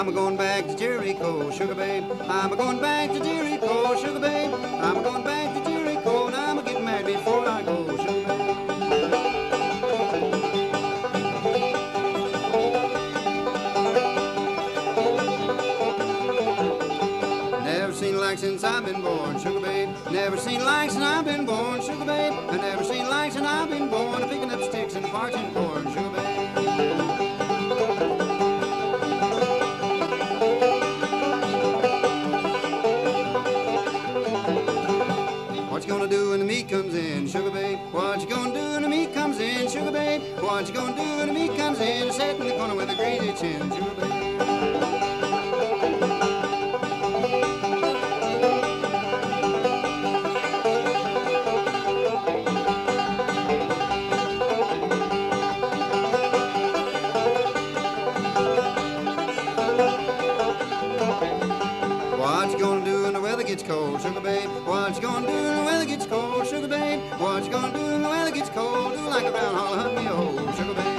I'm going back to Jericho, sugar babe. I'm going back to Jericho, sugar babe. I'm going back to Jericho, and I'm getting married before I go, sugar babe. Never seen like since I've been born, sugar babe. Never seen like since I've been born, sugar babe. I never seen like since I've been born, picking up sticks and parching corn, sugar babe. What you gonna do when the meat comes in, sugar babe? What you gonna do when the meat comes in, sugar babe? What you gonna do when the meat comes in? Sit in the corner with a greasy chin, sugar babe. What you gonna do when the weather gets cold, sugar babe? What you gonna do when the weather gets cold, sugar babe? What you gonna do when the weather gets cold? Do like a round holler, hunt me a hole, sugar babe.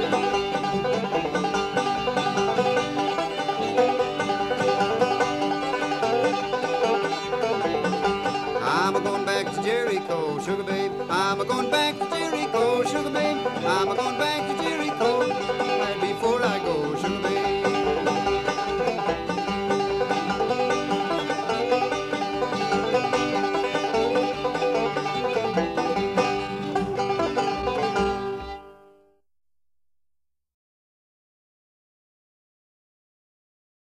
I'm a going back to Jericho, sugar babe. I'm a going back to Jericho, sugar babe. I'm a going back to